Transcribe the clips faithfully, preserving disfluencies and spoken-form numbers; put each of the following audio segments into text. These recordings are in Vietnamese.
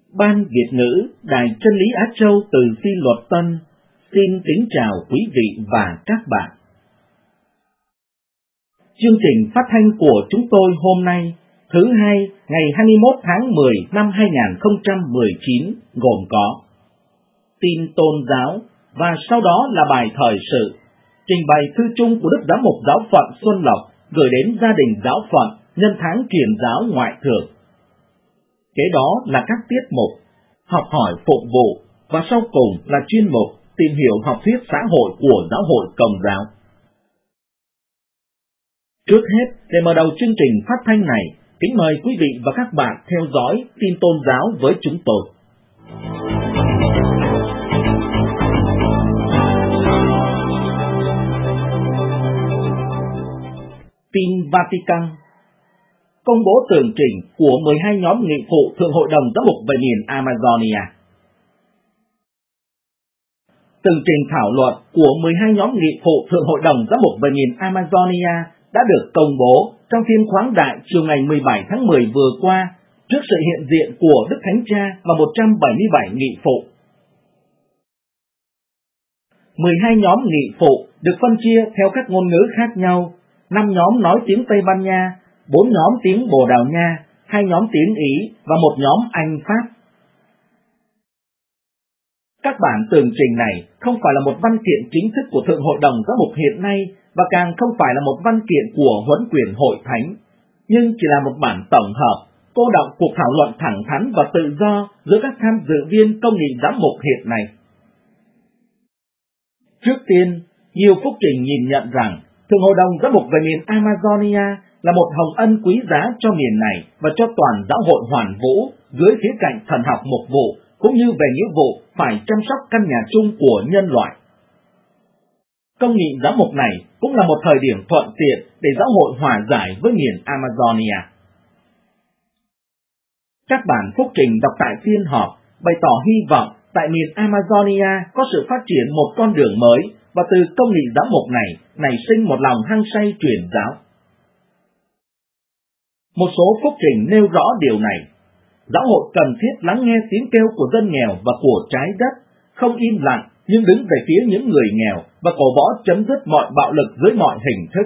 Ban Việt ngữ Đài Chân lý Á Châu từ Phi Luật Tân xin kính chào quý vị và các bạn. Chương trình phát thanh của chúng tôi hôm nay, thứ hai, ngày hai mươi mốt tháng mười năm hai nghìn không trăm mười chín, gồm có tin tôn giáo và sau đó là bài thời sự, trình bày thư chung của Đức Giám mục Giáo phận Xuân Lộc gửi đến gia đình giáo phận nhân tháng truyền giáo ngoại thường. Kế đó là các tiết mục học hỏi phục vụ và sau cùng là chuyên mục tìm hiểu học thuyết xã hội của Giáo hội Công giáo. Trước hết, để mở đầu chương trình phát thanh này, kính mời quý vị và các bạn theo dõi tin tôn giáo với chúng tôi. Tin Vatican. Công bố tường trình của mười hai nhóm nghị phụ Thượng hội đồng Giám mục về miền Amazonia. Tường trình thảo luận của mười hai nhóm nghị phụ Thượng hội đồng Giám mục về miền Amazonia đã được công bố trong phiên khoáng đại chiều ngày mười bảy tháng mười vừa qua trước sự hiện diện của Đức Thánh Cha và một trăm bảy mươi bảy nghị phụ. mười hai nhóm nghị phụ được phân chia theo các ngôn ngữ khác nhau, năm nhóm nói tiếng Tây Ban Nha, bốn nhóm tiếng Bồ Đào Nha, hai nhóm tiếng Ý và một nhóm Anh Pháp. Các bản tường trình này không phải là một văn kiện chính thức của Thượng hội đồng Giám mục hiện nay và càng không phải là một văn kiện của huấn quyền hội thánh, nhưng chỉ là một bản tổng hợp, cô đọng cuộc thảo luận thẳng thắn và tự do giữa các tham dự viên công nghị giám mục hiện nay. Trước tiên, nhiều phúc trình nhìn nhận rằng Thượng hội đồng Giám mục về miền Amazonia là một hồng ân quý giá cho miền này và cho toàn giáo hội hoàn vũ dưới khía cạnh thần học mục vụ, cũng như về nghĩa vụ phải chăm sóc căn nhà chung của nhân loại. Công nghị giám mục này cũng là một thời điểm thuận tiện để giáo hội hòa giải với miền Amazonia. Các bản phúc trình đọc tại phiên họp bày tỏ hy vọng tại miền Amazonia có sự phát triển một con đường mới và từ công nghị giám mục này nảy sinh một lòng hăng say truyền giáo. Một số phúc trình nêu rõ điều này. Giáo hội cần thiết lắng nghe tiếng kêu của dân nghèo và của trái đất, không im lặng nhưng đứng về phía những người nghèo và cổ võ chấm dứt mọi bạo lực dưới mọi hình thức.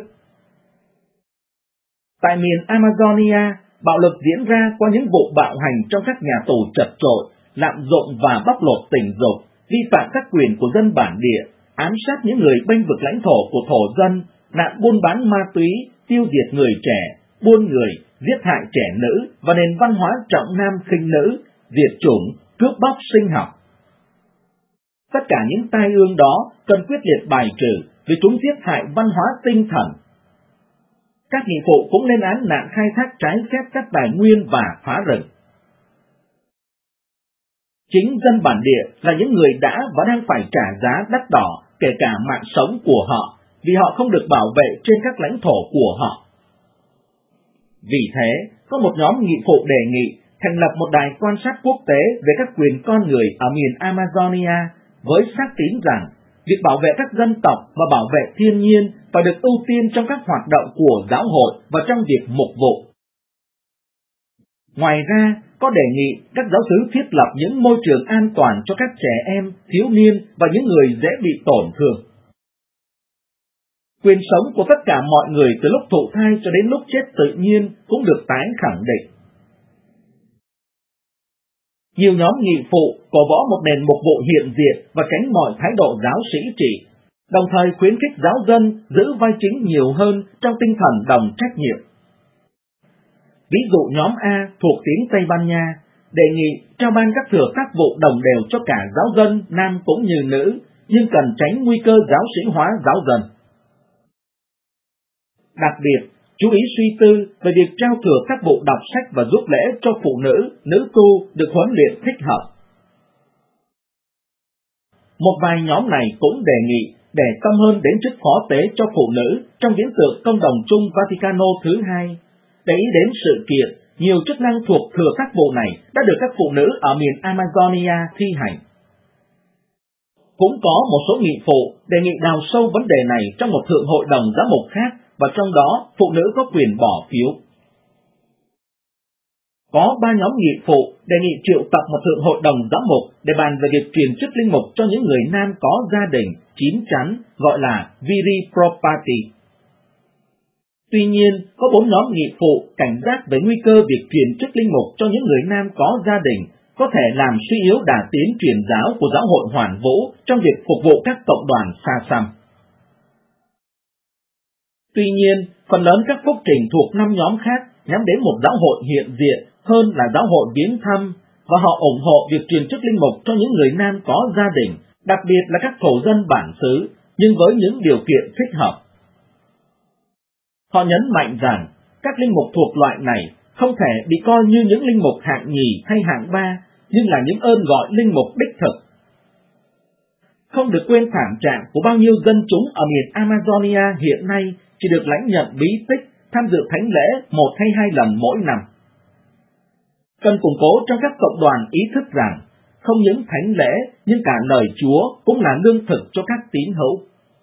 Tại miền Amazonia, bạo lực diễn ra qua những vụ bạo hành trong các nhà tù chật chội, lạm dụng và bóc lột tình dục, vi phạm các quyền của dân bản địa, ám sát những người bênh vực lãnh thổ của thổ dân, nạn buôn bán ma túy, tiêu diệt người trẻ, buôn người, giết hại trẻ nữ và nền văn hóa trọng nam khinh nữ, diệt chủng, cướp bóc sinh học. Tất cả những tai ương đó cần quyết liệt bài trừ vì chúng giết hại văn hóa tinh thần. Các nghị phụ cũng lên án nạn khai thác trái phép các tài nguyên và phá rừng. Chính dân bản địa là những người đã và đang phải trả giá đắt đỏ, kể cả mạng sống của họ, vì họ không được bảo vệ trên các lãnh thổ của họ. Vì thế, có một nhóm nghị phụ đề nghị thành lập một đài quan sát quốc tế về các quyền con người ở miền Amazonia với xác tín rằng việc bảo vệ các dân tộc và bảo vệ thiên nhiên phải được ưu tiên trong các hoạt động của giáo hội và trong việc mục vụ. Ngoài ra, có đề nghị các giáo xứ thiết lập những môi trường an toàn cho các trẻ em, thiếu niên và những người dễ bị tổn thương. Quyền sống của tất cả mọi người từ lúc thụ thai cho đến lúc chết tự nhiên cũng được tái khẳng định. Nhiều nhóm nghị phụ cổ võ một nền mục vụ hiện diện và tránh mọi thái độ giáo sĩ trị, đồng thời khuyến khích giáo dân giữ vai chính nhiều hơn trong tinh thần đồng trách nhiệm. Ví dụ nhóm A thuộc tiếng Tây Ban Nha đề nghị trao ban các thừa tác vụ đồng đều cho cả giáo dân nam cũng như nữ, nhưng cần tránh nguy cơ giáo sĩ hóa giáo dân. Đặc biệt, chú ý suy tư về việc trao thừa các vụ đọc sách và giúp lễ cho phụ nữ, nữ tu được huấn luyện thích hợp. Một vài nhóm này cũng đề nghị để tâm hơn đến chức phó tế cho phụ nữ trong viễn tượng Công đồng chung Vaticano thứ hai. Để ý đến sự kiện, nhiều chức năng thuộc thừa các vụ này đã được các phụ nữ ở miền Amazonia thi hành. Cũng có một số nghị phụ đề nghị đào sâu vấn đề này trong một thượng hội đồng giám mục khác, và trong đó phụ nữ có quyền bỏ phiếu. có ba nhóm nghị phụ đề nghị triệu tập một thượng hội đồng giám mục để bàn về việc truyền chức linh mục cho những người nam có gia đình chín chắn, gọi là viri property. Tuy nhiên, có bốn nhóm nghị phụ cảnh giác về nguy cơ việc truyền chức linh mục cho những người nam có gia đình có thể làm suy yếu đà tiến truyền giáo của giáo hội Hoàn Vũ trong việc phục vụ các cộng đoàn xa xăm. Tuy nhiên, phần lớn các phúc trình thuộc năm nhóm khác nhắm đến một giáo hội hiện diện hơn là giáo hội viếng thăm, và họ ủng hộ việc truyền chức linh mục cho những người nam có gia đình, đặc biệt là các thổ dân bản xứ, nhưng với những điều kiện thích hợp. Họ nhấn mạnh rằng các linh mục thuộc loại này không thể bị coi như những linh mục hạng nhì hay hạng ba, nhưng là những ơn gọi linh mục đích thực. Không được quên thảm trạng của bao nhiêu dân chúng ở miền Amazonia hiện nay chỉ được lãnh nhận bí tích, tham dự thánh lễ một hay hai lần mỗi năm. Cần củng cố trong các cộng đoàn ý thức rằng không những thánh lễ nhưng cả lời Chúa cũng là lương thực cho các tín hữu.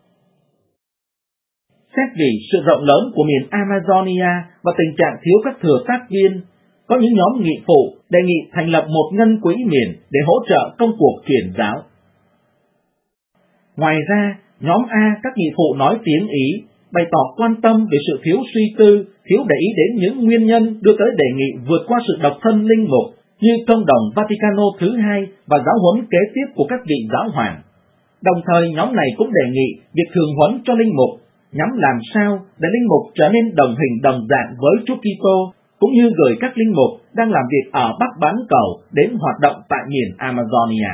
Xét vì sự rộng lớn của miền Amazonia và tình trạng thiếu các thừa tác viên, có những nhóm nghị phụ đề nghị thành lập một ngân quỹ miền để hỗ trợ công cuộc truyền giáo. Ngoài ra, nhóm A các nghị phụ nói tiếng Ý, bày tỏ quan tâm về sự thiếu suy tư, thiếu để ý đến những nguyên nhân đưa tới đề nghị vượt qua sự độc thân linh mục như công đồng Vaticano thứ hai và giáo huấn kế tiếp của các vị giáo hoàng. Đồng thời nhóm này cũng đề nghị việc thường huấn cho linh mục nhằm làm sao để linh mục trở nên đồng hình đồng dạng với Chúa Kitô, cũng như gửi các linh mục đang làm việc ở Bắc bán cầu đến hoạt động tại miền Amazonia.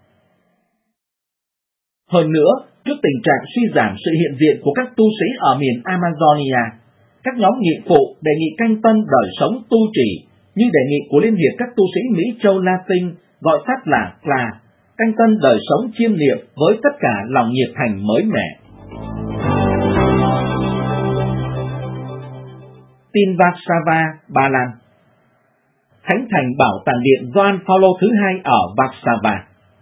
Hơn nữa, trước tình trạng suy giảm sự hiện diện của các tu sĩ ở miền Amazonia, các nhóm nghị phụ đề nghị canh tân đời sống tu trì, như đề nghị của Liên hiệp các tu sĩ Mỹ Châu Latin, gọi tắt là xê lờ a, canh tân đời sống chiêm niệm với tất cả lòng nhiệt thành mới mẻ. Tin Warszawa, Ba Lan. Khánh thành Bảo tàng điện Gioan Phaolô thứ hai ở Warszawa.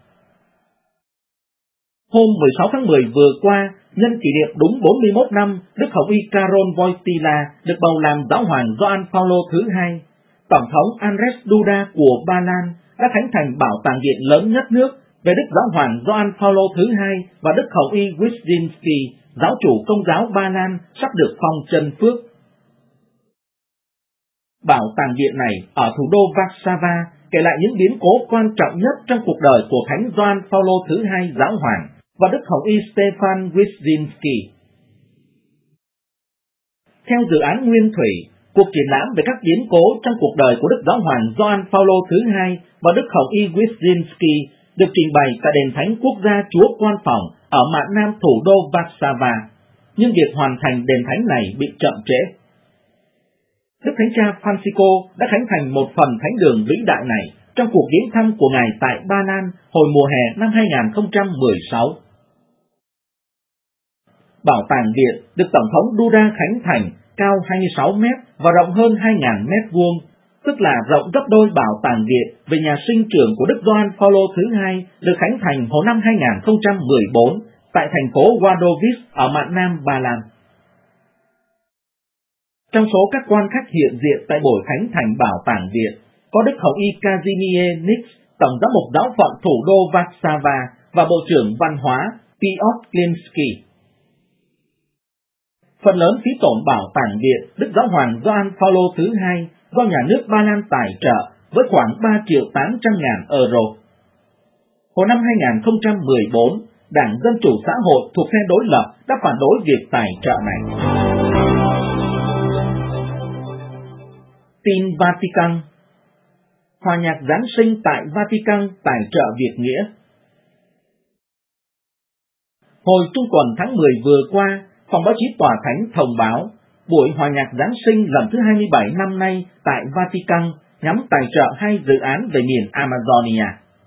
Hôm mười sáu tháng mười vừa qua, nhân kỷ niệm đúng bốn mươi mốt năm Đức Hồng Y Karol Wojtyla được bầu làm giáo hoàng Gioan Phaolô thứ hai, Tổng thống Andrzej Duda của Ba Lan đã khánh thành bảo tàng điện lớn nhất nước về Đức Giáo hoàng Gioan Phaolô thứ hai và Đức Hồng Y Wyszynski, giáo chủ Công giáo Ba Lan, sắp được phong chân phước. Bảo tàng điện này ở thủ đô Warszawa kể lại những biến cố quan trọng nhất trong cuộc đời của Thánh Gioan Phaolô thứ hai giáo hoàng và Đức Hồng Y Stefan Wyszynski. Theo dự án Nguyên Thủy, cuộc triển lãm về các biến cố trong cuộc đời của Đức Giáo hoàng Gioan Phaolô thứ hai và Đức Hồng Y Wyszynski được trình bày tại đền thánh quốc gia Chúa Quan Phòng ở mạn nam thủ đô Warszawa, nhưng việc hoàn thành đền thánh này bị chậm trễ. Đức Thánh Cha Francisco đã khánh thành một phần thánh đường vĩ đại này trong cuộc viếng thăm của Ngài tại Ba Lan hồi mùa hè năm hai nghìn không trăm mười sáu. Bảo tàng điện được Tổng thống Duda khánh thành cao hai mươi sáu mét và rộng hơn hai nghìn mét vuông, tức là rộng gấp đôi bảo tàng điện về nhà sinh trưởng của Đức Gioan Phaolô thứ hai được khánh thành hồi năm hai nghìn không trăm mười bốn tại thành phố Wadowice ở mạn nam Ba Lan. Trong số các quan khách hiện diện tại buổi khánh thành bảo tàng điện, có Đức Hồng Y Kazimierz Nix, Tổng giám mục giáo phận thủ đô Warszawa và Bộ trưởng Văn hóa Piotr Klimski. Phần lớn phí tổn bảo tàng điện Đức Giáo hoàng Gioan Phaolô thứ hai do nhà nước Ba Lan tài trợ với khoảng ba triệu tám trăm ngàn euro. Hồi năm hai nghìn không trăm mười bốn, Đảng Dân Chủ Xã hội thuộc phe đối lập đã phản đối việc tài trợ này. Tin Vatican. Hòa nhạc Giáng sinh tại Vatican tài trợ việc nghĩa. Hồi trung tuần tháng mười vừa qua, Phòng báo chí Tòa Thánh thông báo buổi hòa nhạc Giáng sinh lần thứ hai mươi bảy năm nay tại Vatican nhắm tài trợ hai dự án về miền Amazonia.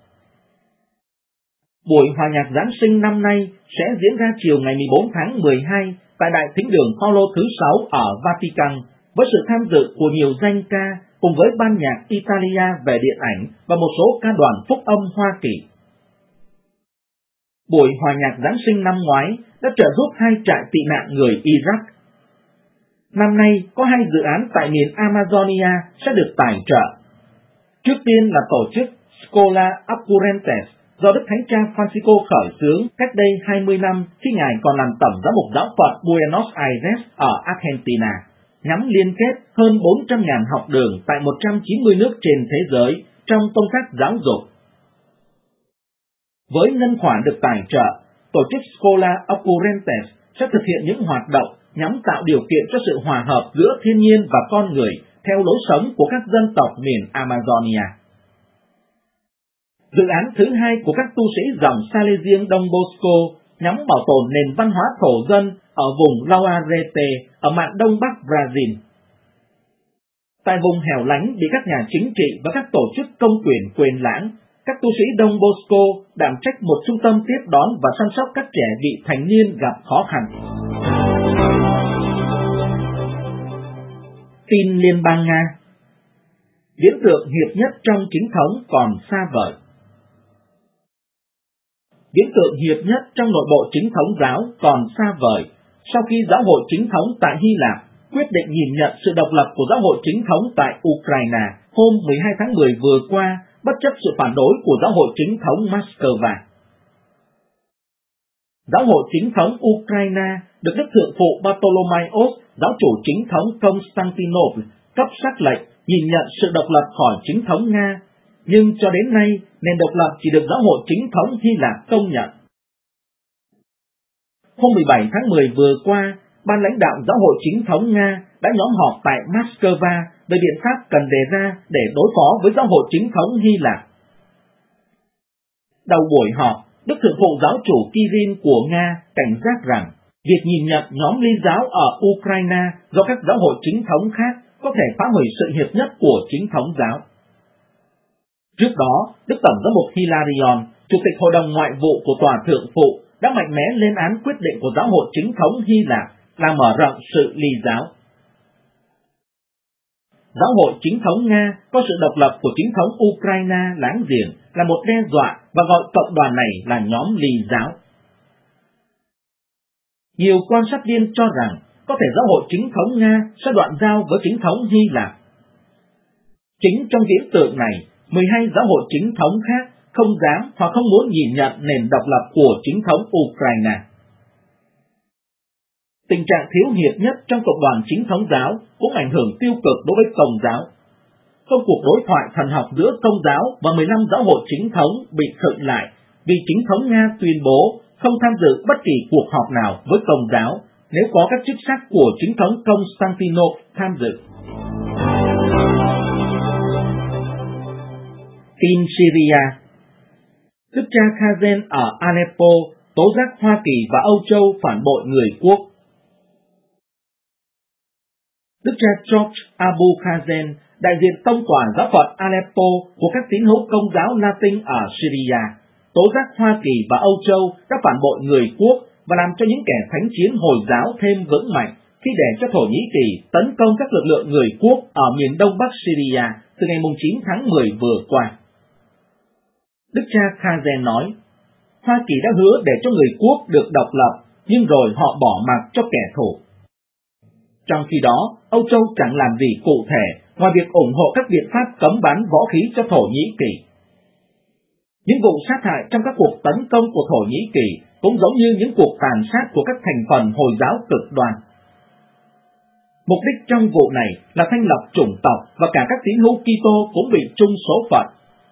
Buổi hòa nhạc Giáng sinh năm nay sẽ diễn ra chiều ngày mười bốn tháng mười hai tại Đại Thính đường Phaolô thứ sáu ở Vatican với sự tham dự của nhiều danh ca cùng với ban nhạc Italia về điện ảnh và một số ca đoàn phúc âm Hoa Kỳ. Buổi hòa nhạc Giáng sinh năm ngoái đã trợ giúp hai trại tị nạn người Iraq. Năm nay có hai dự án tại miền Amazonia sẽ được tài trợ, Trước tiên là tổ chức Schola Occurrentes do Đức Thánh Cha Francisco khởi xướng cách đây hai mươi năm khi Ngài còn làm tổng giám mục giáo phận Buenos Aires ở Argentina, nhằm liên kết hơn bốn trăm nghìn học đường tại một trăm chín mươi nước trên thế giới trong công tác giáo dục. Với ngân khoản được tài trợ, tổ chức Schola Occurrentes sẽ thực hiện những hoạt động nhằm tạo điều kiện cho sự hòa hợp giữa thiên nhiên và con người theo lối sống của các dân tộc miền Amazonia. Dự án thứ hai của các tu sĩ dòng Salesian Don Bosco nhằm bảo tồn nền văn hóa thổ dân ở vùng Lauarete ở mạn đông bắc Brazil. Tại vùng hẻo lánh bị các nhà chính trị và các tổ chức công quyền quên lãng, các tu sĩ Don Bosco đảm trách một trung tâm tiếp đón và chăm sóc các trẻ vị thành niên gặp khó khăn. Tin Liên bang Nga. Viễn tượng hiệp nhất trong chính thống còn xa vời. Viễn tượng hiệp nhất trong nội bộ chính thống giáo còn xa vời sau khi giáo hội chính thống tại Hy Lạp quyết định nhìn nhận sự độc lập của giáo hội chính thống tại Ukraine hôm mười hai tháng mười vừa qua, bất chấp sự phản đối của giáo hội chính thống Moscow. Giáo hội chính thống Ukraine được Đức Thượng phụ Bartolomaios, giáo chủ chính thống Constantinople, cấp sắc lệnh nhìn nhận sự độc lập khỏi chính thống Nga, nhưng cho đến nay, nền độc lập chỉ được giáo hội chính thống Hy Lạp công nhận. Hôm mười bảy tháng mười vừa qua, ban lãnh đạo giáo hội chính thống Nga đã nhóm họp tại Moscow về biện pháp cần đề ra để đối phó với giáo hội chính thống Hy Lạp. Đầu buổi họp, Đức Thượng phụ giáo chủ Kirill của Nga cảnh giác rằng việc nhìn nhận nhóm Ly giáo ở Ukraine do các giáo hội chính thống khác có thể phá hủy sự hiệp nhất của chính thống giáo. Trước đó, Đức Tổng giám mục Hilarion, Chủ tịch Hội đồng Ngoại vụ của Tòa Thượng phụ, đã mạnh mẽ lên án quyết định của giáo hội chính thống Hy Lạp là mở rộng sự ly giáo. Giáo hội chính thống Nga có sự độc lập của chính thống Ukraine láng giềng là một đe dọa và gọi cộng đoàn này là nhóm ly giáo. Nhiều quan sát viên cho rằng có thể giáo hội chính thống Nga sẽ đoạn giao với chính thống Hy Lạp. Chính trong viễn tượng này, mười hai giáo hội chính thống khác không dám hoặc không muốn nhìn nhận nền độc lập của chính thống Ukraine. Tình trạng thiếu hiệp nhất trong cộng đoàn chính thống giáo cũng ảnh hưởng tiêu cực đối với Công giáo. Công cuộc đối thoại thần học giữa Công giáo và mười lăm giáo hội chính thống bị khựng lại vì chính thống Nga tuyên bố không tham dự bất kỳ cuộc họp nào với Công giáo nếu có các chức sắc của chính thống Constantinople tham dự. Tin Syria. Đức cha Khazen ở Aleppo tố giác Hoa Kỳ và Âu Châu phản bội người quốc. Đức cha George Abu Khazen, đại diện tông tòa giáo phận Aleppo của các tín hữu Công giáo Latin ở Syria, tố giác Hoa Kỳ và Âu Châu đã phản bội người quốc và làm cho những kẻ thánh chiến Hồi giáo thêm vững mạnh khi để cho Thổ Nhĩ Kỳ tấn công các lực lượng người quốc ở miền đông bắc Syria từ ngày chín tháng mười vừa qua. Đức cha Khazen nói, Hoa Kỳ đã hứa để cho người quốc được độc lập, nhưng rồi họ bỏ mặc cho kẻ thù. Trong khi đó, Âu Châu chẳng làm gì cụ thể ngoài việc ủng hộ các biện pháp cấm bắn võ khí cho Thổ Nhĩ Kỳ. Những vụ sát hại trong các cuộc tấn công của Thổ Nhĩ Kỳ cũng giống như những cuộc tàn sát của các thành phần Hồi giáo cực đoan. Mục đích trong vụ này là thanh lọc chủng tộc và cả các tín hữu Kitô cũng bị chung số phận.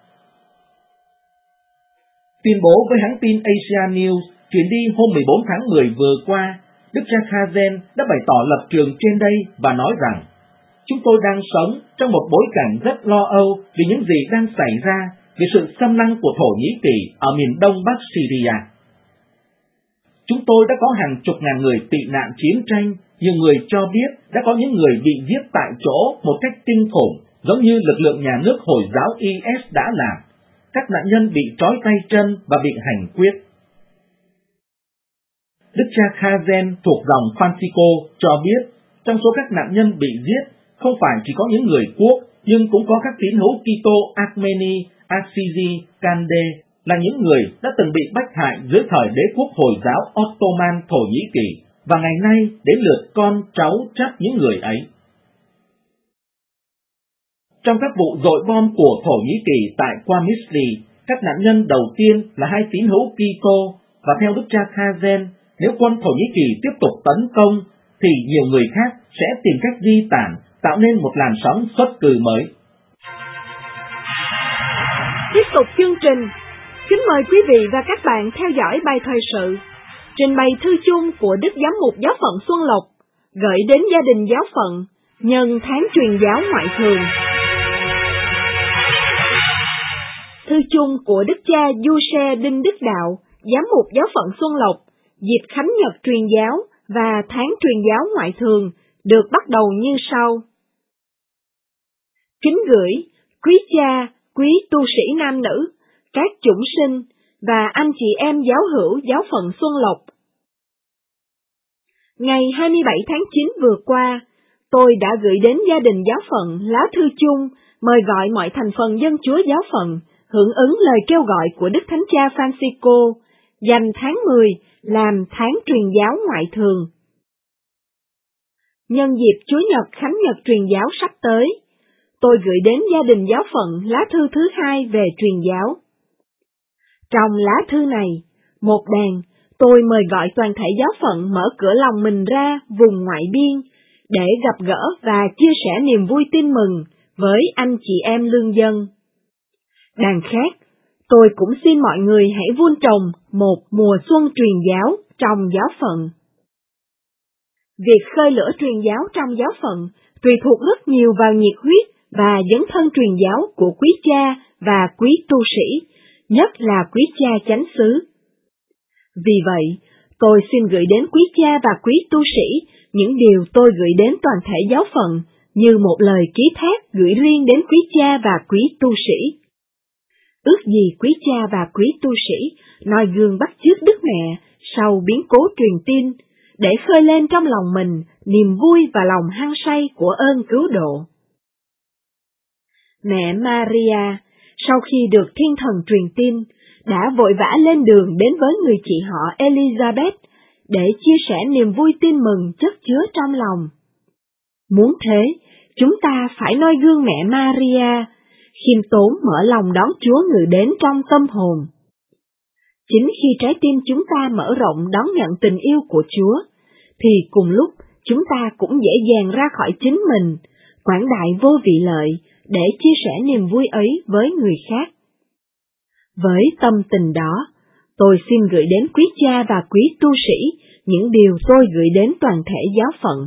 Tuyên bố với hãng tin Asia News chuyển đi hôm mười bốn tháng mười vừa qua, Đức cha Khazen đã bày tỏ lập trường trên đây và nói rằng chúng tôi đang sống trong một bối cảnh rất lo âu vì những gì đang xảy ra về sự xâm lăng của Thổ Nhĩ Kỳ ở miền đông bắc Syria. Chúng tôi đã có hàng chục ngàn người tị nạn chiến tranh, nhiều người cho biết đã có những người bị giết tại chỗ một cách kinh khủng, giống như lực lượng nhà nước Hồi giáo I S đã làm. Các nạn nhân bị trói tay chân và bị hành quyết. Đức cha Khazen thuộc dòng Francisco cho biết, trong số các nạn nhân bị giết, không phải chỉ có những người quốc, nhưng cũng có các tín hữu Kitô Armeni, Azizi, Kande, là những người đã từng bị bách hại dưới thời đế quốc Hồi giáo Ottoman Thổ Nhĩ Kỳ, và ngày nay đến lượt con cháu trách những người ấy. Trong các vụ dội bom của Thổ Nhĩ Kỳ tại Qamishli, các nạn nhân đầu tiên là hai tín hữu Kitô, và theo Đức cha Khazen, nếu quân Thổ Nhĩ Kỳ tiếp tục tấn công, thì nhiều người khác sẽ tìm cách di tản, tạo nên một làn sóng xuất cư mới. Tiếp tục chương trình, kính mời quý vị và các bạn theo dõi bài thời sự, trình bày thư chung của Đức Giám mục Giáo phận Xuân Lộc, gửi đến gia đình giáo phận, nhân tháng truyền giáo ngoại thường. Thư chung của Đức cha Du-xe Đinh Đức Đạo, Giám mục Giáo phận Xuân Lộc, dịp Khánh Nhật truyền giáo và tháng truyền giáo ngoại thường, được bắt đầu như sau. Kính gửi quý cha, quý tu sĩ nam nữ, các chủng sinh và anh chị em giáo hữu giáo phận Xuân Lộc. Ngày hai mươi bảy tháng chín vừa qua, tôi đã gửi đến gia đình giáo phận lá thư chung mời gọi mọi thành phần dân Chúa giáo phận hưởng ứng lời kêu gọi của Đức Thánh Cha Francisco, dành tháng mười làm tháng truyền giáo ngoại thường. Nhân dịp Chúa Nhật Khánh Nhật truyền giáo sắp tới, tôi gửi đến gia đình giáo phận lá thư thứ hai về truyền giáo. Trong lá thư này, một đàn, tôi mời gọi toàn thể giáo phận mở cửa lòng mình ra vùng ngoại biên để gặp gỡ và chia sẻ niềm vui tin mừng với anh chị em lương dân. Đàn khác, tôi cũng xin mọi người hãy vun trồng một mùa xuân truyền giáo trong giáo phận. Việc khơi lửa truyền giáo trong giáo phận tùy thuộc rất nhiều vào nhiệt huyết và dấn thân truyền giáo của quý cha và quý tu sĩ, nhất là quý cha chánh xứ. Vì vậy, tôi xin gửi đến quý cha và quý tu sĩ những điều tôi gửi đến toàn thể giáo phận như một lời ký thác gửi riêng đến quý cha và quý tu sĩ. Ước gì quý cha và quý tu sĩ noi gương bắt chước Đức Mẹ sau biến cố truyền tin, để khơi lên trong lòng mình niềm vui và lòng hăng say của ơn cứu độ. Mẹ Maria, sau khi được thiên thần truyền tin, đã vội vã lên đường đến với người chị họ Elizabeth để chia sẻ niềm vui tin mừng chất chứa trong lòng. Muốn thế, chúng ta phải noi gương mẹ Maria, khiêm tốn mở lòng đón Chúa ngự đến trong tâm hồn. Chính khi trái tim chúng ta mở rộng đón nhận tình yêu của Chúa, thì cùng lúc chúng ta cũng dễ dàng ra khỏi chính mình, quảng đại vô vị lợi, để chia sẻ niềm vui ấy với người khác. Với tâm tình đó, tôi xin gửi đến quý cha và quý tu sĩ những điều tôi gửi đến toàn thể giáo phận.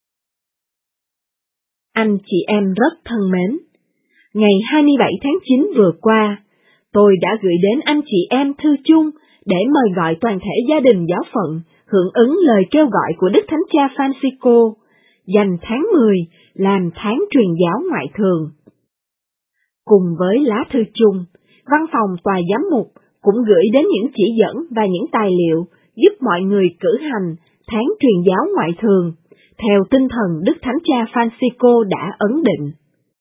Anh chị em rất thân mến, ngày hai mươi bảy tháng chín vừa qua, tôi đã gửi đến anh chị em thư chung để mời gọi toàn thể gia đình giáo phận hưởng ứng lời kêu gọi của Đức Thánh Cha Francisco, dành tháng mười làm tháng truyền giáo ngoại thường. Cùng với lá thư chung, văn phòng tòa giám mục cũng gửi đến những chỉ dẫn và những tài liệu giúp mọi người cử hành tháng truyền giáo ngoại thường, theo tinh thần Đức Thánh Cha Francisco đã ấn định.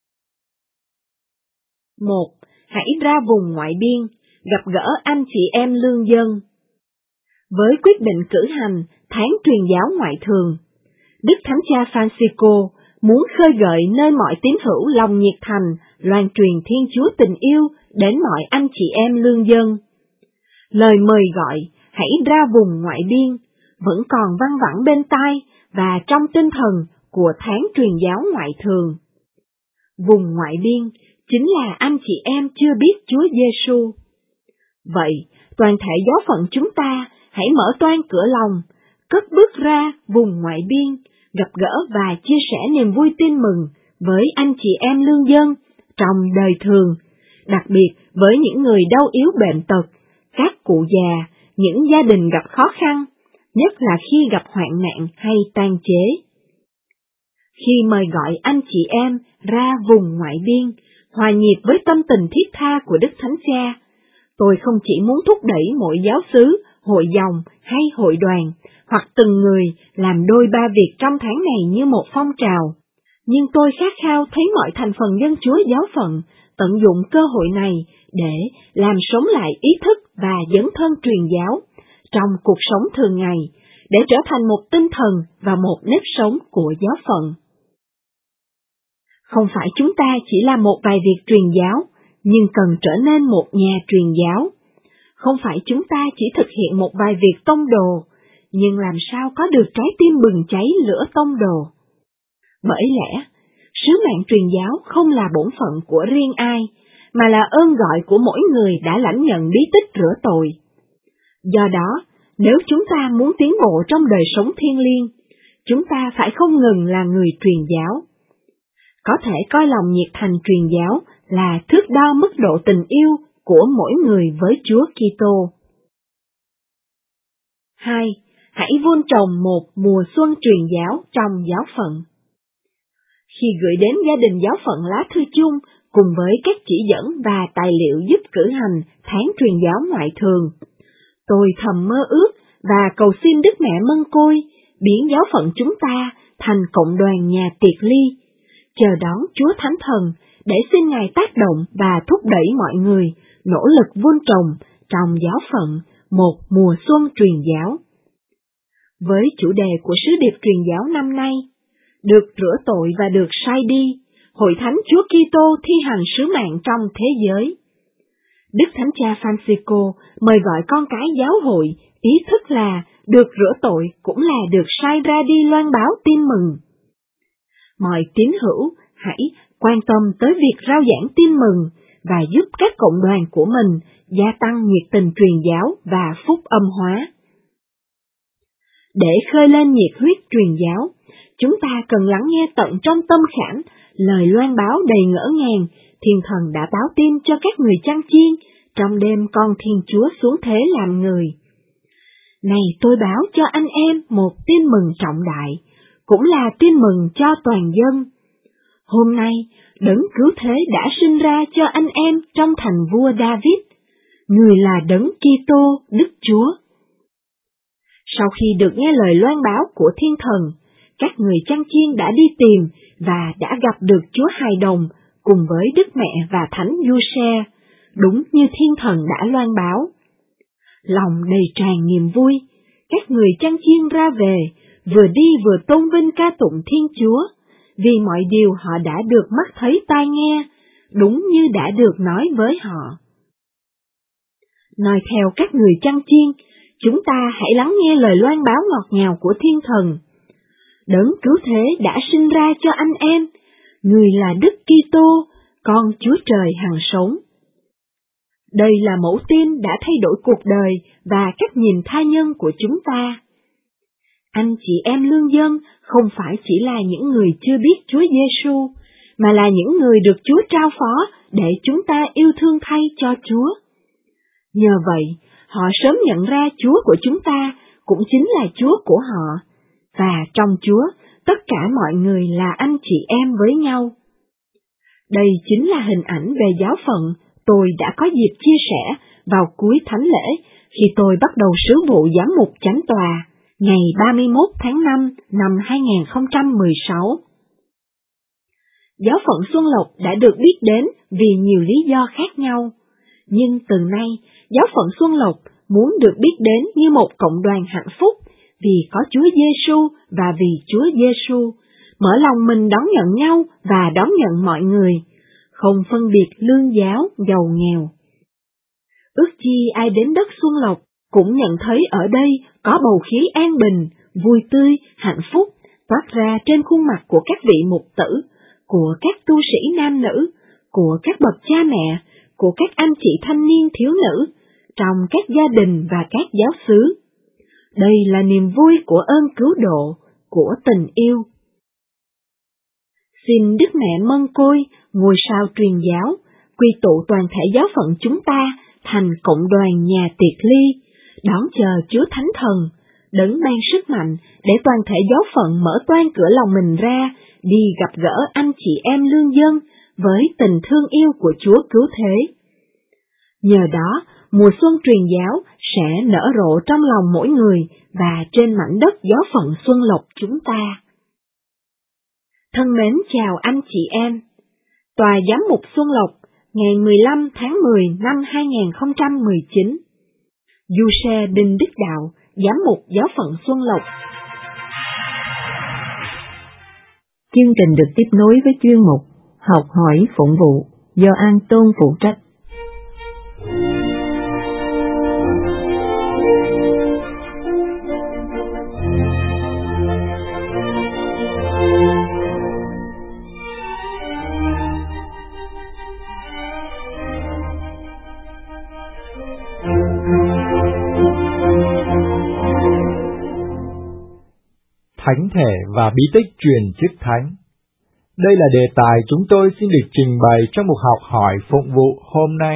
một. Hãy ra vùng ngoại biên, gặp gỡ anh chị em lương dân. Với quyết định cử hành tháng truyền giáo ngoại thường, Đức Thánh Cha Francisco muốn khơi gợi nơi mọi tín hữu lòng nhiệt thành loan truyền Thiên Chúa tình yêu đến mọi anh chị em lương dân. Lời mời gọi hãy ra vùng ngoại biên vẫn còn văng vẳng bên tai và trong tinh thần của tháng truyền giáo ngoại thường. Vùng ngoại biên chính là anh chị em chưa biết Chúa Giêsu. Vậy, toàn thể giáo phận chúng ta hãy mở toang cửa lòng, cất bước ra vùng ngoại biên, gặp gỡ và chia sẻ niềm vui tin mừng với anh chị em lương dân trong đời thường, đặc biệt với những người đau yếu bệnh tật, các cụ già, những gia đình gặp khó khăn, nhất là khi gặp hoạn nạn hay tang chế. Khi mời gọi anh chị em ra vùng ngoại biên, hòa nhịp với tâm tình thiết tha của Đức Thánh Cha, tôi không chỉ muốn thúc đẩy mỗi giáo xứ, hội dòng hay hội đoàn, hoặc từng người làm đôi ba việc trong tháng này như một phong trào, nhưng tôi khát khao thấy mọi thành phần dân Chúa giáo phận tận dụng cơ hội này để làm sống lại ý thức và dấn thân truyền giáo trong cuộc sống thường ngày, để trở thành một tinh thần và một nếp sống của giáo phận. Không phải chúng ta chỉ làm một vài việc truyền giáo, nhưng cần trở nên một nhà truyền giáo. Không phải chúng ta chỉ thực hiện một vài việc tông đồ, nhưng làm sao có được trái tim bừng cháy lửa tông đồ. Bởi lẽ, sứ mạng truyền giáo không là bổn phận của riêng ai, mà là ơn gọi của mỗi người đã lãnh nhận bí tích rửa tội. Do đó, nếu chúng ta muốn tiến bộ trong đời sống thiêng liêng, chúng ta phải không ngừng là người truyền giáo. Có thể coi lòng nhiệt thành truyền giáo là thước đo mức độ tình yêu của mỗi người với Chúa Kitô. hai. Hãy vun trồng một mùa xuân truyền giáo trong giáo phận. Khi gửi đến gia đình giáo phận lá thư chung cùng với các chỉ dẫn và tài liệu giúp cử hành tháng truyền giáo ngoại thường, tôi thầm mơ ước và cầu xin Đức Mẹ Mân Côi biến giáo phận chúng ta thành cộng đoàn nhà tiệc ly, chờ đón Chúa Thánh Thần để xin Ngài tác động và thúc đẩy mọi người nỗ lực vun trồng trong giáo phận một mùa xuân truyền giáo. Với chủ đề của sứ điệp truyền giáo năm nay, được rửa tội và được sai đi, Hội Thánh Chúa Kitô thi hành sứ mạng trong thế giới. Đức Thánh Cha Francisco mời gọi con cái giáo hội ý thức là được rửa tội cũng là được sai ra đi loan báo tin mừng. Mọi tín hữu hãy quan tâm tới việc rao giảng tin mừng và giúp các cộng đoàn của mình gia tăng nhiệt tình truyền giáo và phúc âm hóa. Để khơi lên nhiệt huyết truyền giáo, chúng ta cần lắng nghe tận trong tâm khảm lời loan báo đầy ngỡ ngàng Thiên Thần đã báo tin cho các người chăn chiên trong đêm con Thiên Chúa xuống thế làm người. Này, tôi báo cho anh em một tin mừng trọng đại, cũng là tin mừng cho toàn dân. Hôm nay, Đấng Cứu Thế đã sinh ra cho anh em trong thành vua David, người là Đấng Kitô Đức Chúa. Sau khi được nghe lời loan báo của Thiên Thần, các người chăn chiên đã đi tìm và đã gặp được Chúa Hài Đồng cùng với Đức Mẹ và Thánh Giuse, đúng như Thiên Thần đã loan báo. Lòng đầy tràn niềm vui, các người chăn chiên ra về, vừa đi vừa tôn vinh ca tụng Thiên Chúa, vì mọi điều họ đã được mắt thấy tai nghe, đúng như đã được nói với họ. Nói theo các người chăn chiên, chúng ta hãy lắng nghe lời loan báo ngọt ngào của Thiên Thần. Đấng Cứu Thế đã sinh ra cho anh em, người là Đức Kitô, con Chúa Trời hằng sống. Đây là mẫu tin đã thay đổi cuộc đời và cách nhìn tha nhân của chúng ta. Anh chị em lương dân không phải chỉ là những người chưa biết Chúa Giêsu, mà là những người được Chúa trao phó để chúng ta yêu thương thay cho Chúa. Nhờ vậy, họ sớm nhận ra Chúa của chúng ta cũng chính là Chúa của họ, và trong Chúa, tất cả mọi người là anh chị em với nhau. Đây chính là hình ảnh về giáo phận tôi đã có dịp chia sẻ vào cuối thánh lễ khi tôi bắt đầu sứ vụ giám mục chánh tòa, ngày ba mươi mốt tháng năm năm hai nghìn không trăm mười sáu. Giáo phận Xuân Lộc đã được biết đến vì nhiều lý do khác nhau, nhưng từ nay, giáo phận Xuân Lộc muốn được biết đến như một cộng đoàn hạnh phúc vì có Chúa Giêsu và vì Chúa Giêsu, mở lòng mình đón nhận nhau và đón nhận mọi người, không phân biệt lương giáo, giàu nghèo. Ước chi ai đến đất Xuân Lộc cũng nhận thấy ở đây có bầu khí an bình, vui tươi, hạnh phúc toát ra trên khuôn mặt của các vị mục tử, của các tu sĩ nam nữ, của các bậc cha mẹ, của các anh chị thanh niên thiếu nữ, trong các gia đình và các giáo xứ. Đây là niềm vui của ơn cứu độ, của tình yêu. Xin Đức Mẹ Mân Côi, ngôi sao truyền giáo, quy tụ toàn thể giáo phận chúng ta thành cộng đoàn nhà tiệc ly, đón chờ Chúa Thánh Thần, Đấng ban sức mạnh để toàn thể giáo phận mở toang cửa lòng mình ra, đi gặp gỡ anh chị em lương dân với tình thương yêu của Chúa Cứu Thế. Nhờ đó, mùa xuân truyền giáo sẽ nở rộ trong lòng mỗi người và trên mảnh đất giáo phận Xuân Lộc chúng ta. Thân mến chào anh chị em. Tòa Giám mục Xuân Lộc, ngày mười lăm tháng mười năm hai nghìn không trăm mười chín. Giuse Đinh Đức Đạo, Giám mục giáo phận Xuân Lộc. Chương trình được tiếp nối với chuyên mục Học hỏi phụng vụ do An Tôn phụ trách. Thánh thể và bí tích truyền chức thánh. Đây là đề tài chúng tôi xin được trình bày trong một học hỏi phụng vụ hôm nay.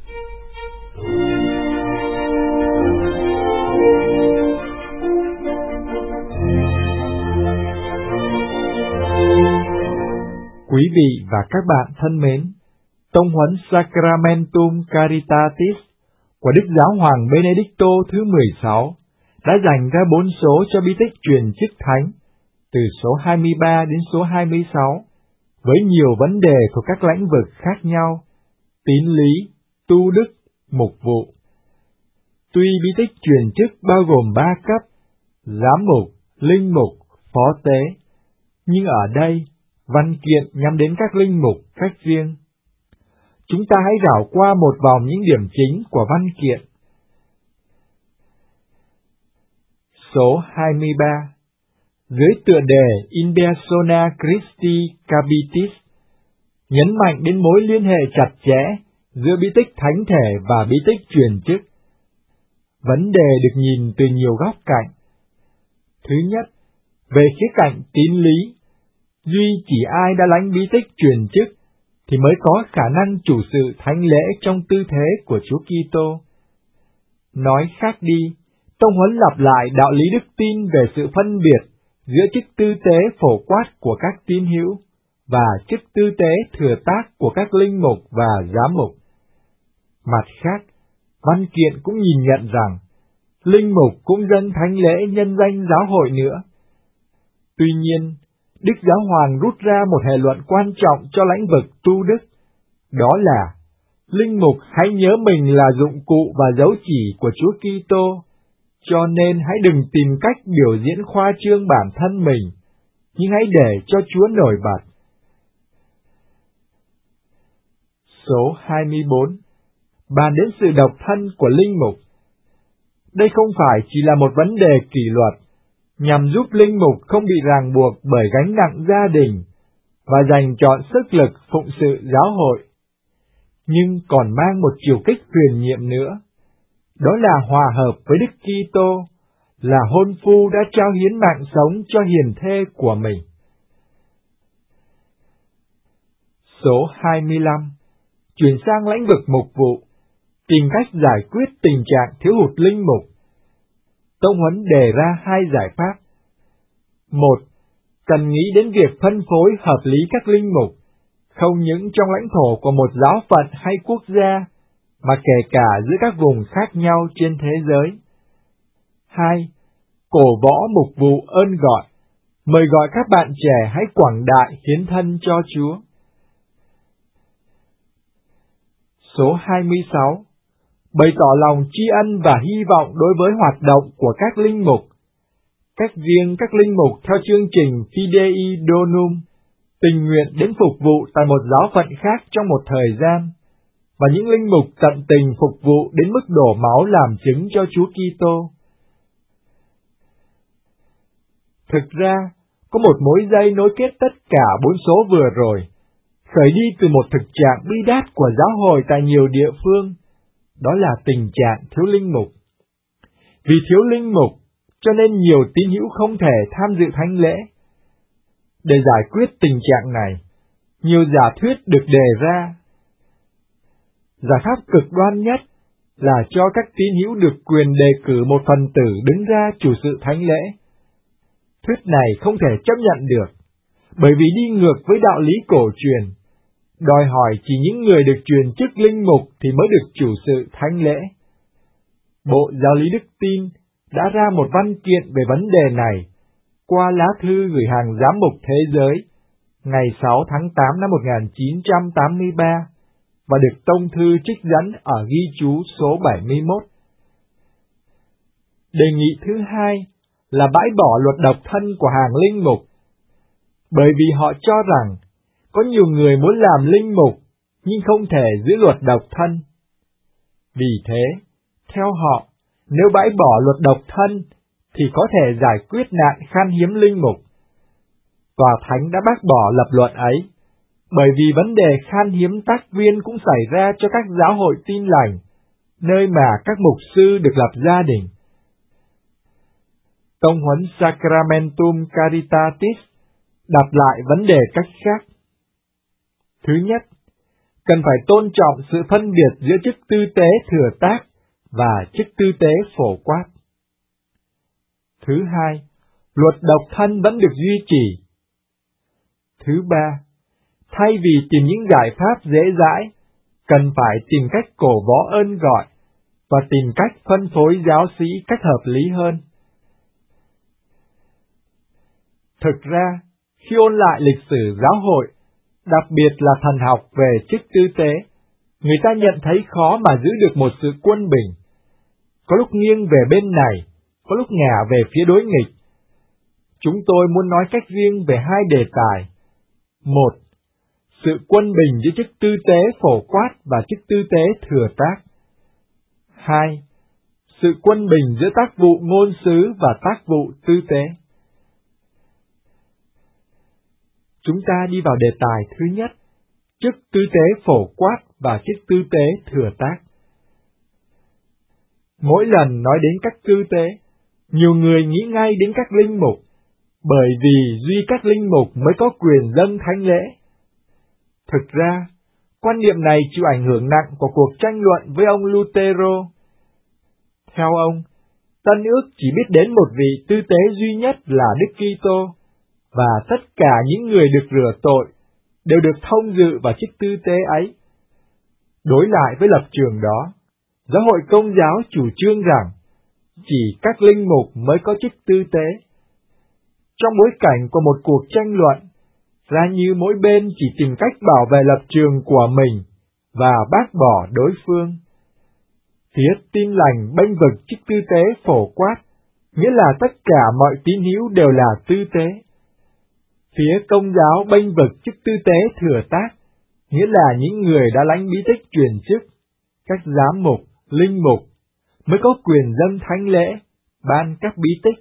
Quý vị và các bạn thân mến, tông huấn Sacramentum Caritatis của Đức Giáo hoàng Benedicto thứ mười sáu đã dành ra bốn số cho bí tích truyền chức thánh, từ số hai mươi ba đến số hai mươi sáu, với nhiều vấn đề thuộc các lĩnh vực khác nhau: tín lý, tu đức, mục vụ. Tuy bí tích truyền chức bao gồm ba cấp: giám mục, linh mục, phó tế, nhưng ở đây văn kiện nhắm đến các linh mục cách riêng. Chúng ta hãy rảo qua một vòng những điểm chính của văn kiện. Số hai mươi ba, dưới tựa đề In Persona Christi Capitis, nhấn mạnh đến mối liên hệ chặt chẽ giữa bí tích thánh thể và bí tích truyền chức. Vấn đề được nhìn từ nhiều góc cạnh. Thứ nhất, về khía cạnh tín lý, duy chỉ ai đã lãnh bí tích truyền chức thì mới có khả năng chủ sự thánh lễ trong tư thế của Chúa Kitô. Nói khác đi, tông huấn lặp lại đạo lý đức tin về sự phân biệt giữa chức tư tế phổ quát của các tín hữu và chức tư tế thừa tác của các linh mục và giám mục. Mặt khác, văn kiện cũng nhìn nhận rằng linh mục cũng dâng thánh lễ nhân danh giáo hội nữa. Tuy nhiên, Đức Giáo hoàng rút ra một hệ luận quan trọng cho lĩnh vực tu đức, đó là linh mục hãy nhớ mình là dụng cụ và dấu chỉ của Chúa Kitô, cho nên hãy đừng tìm cách biểu diễn khoa trương bản thân mình, nhưng hãy để cho Chúa nổi bật. Số hai mươi bốn, bàn đến sự độc thân của linh mục. Đây không phải chỉ là một vấn đề kỷ luật, nhằm giúp linh mục không bị ràng buộc bởi gánh nặng gia đình và dành trọn sức lực phụng sự giáo hội, nhưng còn mang một chiều kích huyền nhiệm nữa. Đó là hòa hợp với Đức Kitô, là hôn phu đã trao hiến mạng sống cho hiền thê của mình. Số hai mươi lăm, chuyển sang lĩnh vực mục vụ, tìm cách giải quyết tình trạng thiếu hụt linh mục. Tông huấn đề ra hai giải pháp. Một, cần nghĩ đến việc phân phối hợp lý các linh mục, không những trong lãnh thổ của một giáo phận hay quốc gia, mà kể cả giữa các vùng khác nhau trên thế giới. Hai, cổ võ mục vụ ơn gọi, mời gọi các bạn trẻ hãy quảng đại hiến thân cho Chúa. Số hai mươi sáu, bày tỏ lòng tri ân và hy vọng đối với hoạt động của các linh mục. Cách riêng các linh mục theo chương trình Fidei Donum, tình nguyện đến phục vụ tại một giáo phận khác trong một thời gian, và những linh mục tận tình phục vụ đến mức đổ máu làm chứng cho Chúa Kitô. Thực ra, có một mối dây nối kết tất cả bốn số vừa rồi, khởi đi từ một thực trạng bi đát của giáo hội tại nhiều địa phương, đó là tình trạng thiếu linh mục. Vì thiếu linh mục, cho nên nhiều tín hữu không thể tham dự thánh lễ. Để giải quyết tình trạng này, nhiều giả thuyết được đề ra. Giải pháp cực đoan nhất là cho các tín hữu được quyền đề cử một phần tử đứng ra chủ sự thánh lễ. Thuyết này không thể chấp nhận được, bởi vì đi ngược với đạo lý cổ truyền, đòi hỏi chỉ những người được truyền chức linh mục thì mới được chủ sự thánh lễ. Bộ Giáo lý Đức Tin đã ra một văn kiện về vấn đề này qua lá thư gửi hàng giám mục thế giới ngày sáu tháng tám năm một nghìn chín trăm tám mươi ba và được tông thư trích dẫn ở ghi chú số bảy mươi mốt. Đề nghị thứ hai là bãi bỏ luật độc thân của hàng linh mục, bởi vì họ cho rằng có nhiều người muốn làm linh mục, nhưng không thể giữ luật độc thân. Vì thế, theo họ, nếu bãi bỏ luật độc thân, thì có thể giải quyết nạn khan hiếm linh mục. Tòa Thánh đã bác bỏ lập luận ấy, bởi vì vấn đề khan hiếm tác viên cũng xảy ra cho các giáo hội Tin Lành, nơi mà các mục sư được lập gia đình. Tông huấn Sacramentum Caritatis đặt lại vấn đề cách khác. Thứ nhất, cần phải tôn trọng sự phân biệt giữa chức tư tế thừa tác và chức tư tế phổ quát. Thứ hai, luật độc thân vẫn được duy trì. Thứ ba, thay vì tìm những giải pháp dễ dãi, cần phải tìm cách cổ võ ơn gọi và tìm cách phân phối giáo sĩ cách hợp lý hơn. Thực ra, khi ôn lại lịch sử giáo hội, đặc biệt là thần học về chức tư tế, người ta nhận thấy khó mà giữ được một sự quân bình. Có lúc nghiêng về bên này, có lúc ngả về phía đối nghịch. Chúng tôi muốn nói cách riêng về hai đề tài. Một, sự quân bình giữa chức tư tế phổ quát và chức tư tế thừa tác. Hai, sự quân bình giữa tác vụ ngôn sứ và tác vụ tư tế. Chúng ta đi vào đề tài thứ nhất, chức tư tế phổ quát và chức tư tế thừa tác. Mỗi lần nói đến các tư tế, nhiều người nghĩ ngay đến các linh mục, bởi vì duy các linh mục mới có quyền dâng thánh lễ. Thực ra, quan niệm này chịu ảnh hưởng nặng của cuộc tranh luận với ông Lutero. Theo ông, Tân ước chỉ biết đến một vị tư tế duy nhất là Đức Kitô, và tất cả những người được rửa tội đều được thông dự vào chức tư tế ấy. Đối lại với lập trường đó, Giáo hội Công giáo chủ trương rằng chỉ các linh mục mới có chức tư tế. Trong bối cảnh của một cuộc tranh luận, ra như mỗi bên chỉ tìm cách bảo vệ lập trường của mình và bác bỏ đối phương. Phía Tin Lành bênh vực chức tư tế phổ quát, nghĩa là tất cả mọi tín hữu đều là tư tế. Phía Công giáo bênh vực chức tư tế thừa tác, nghĩa là những người đã lãnh bí tích truyền chức, các giám mục, linh mục, mới có quyền dâng thánh lễ, ban các bí tích.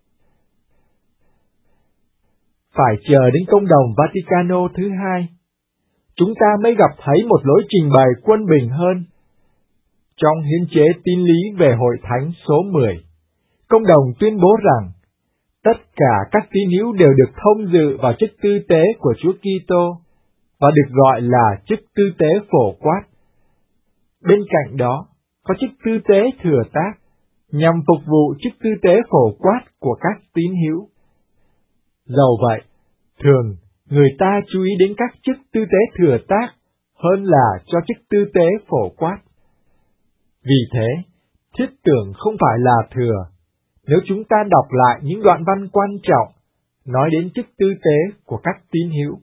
Phải chờ đến Công đồng Vaticano thứ hai, chúng ta mới gặp thấy một lối trình bày quân bình hơn. Trong hiến chế tín lý về Hội Thánh số mười, Công đồng tuyên bố rằng tất cả các tín hữu đều được thông dự vào chức tư tế của Chúa Kitô và được gọi là chức tư tế phổ quát. Bên cạnh đó, có chức tư tế thừa tác, nhằm phục vụ chức tư tế phổ quát của các tín hữu. Dầu vậy, thường người ta chú ý đến các chức tư tế thừa tác hơn là cho chức tư tế phổ quát. Vì thế, thiết tưởng không phải là thừa, nếu chúng ta đọc lại những đoạn văn quan trọng nói đến chức tư tế của các tín hữu.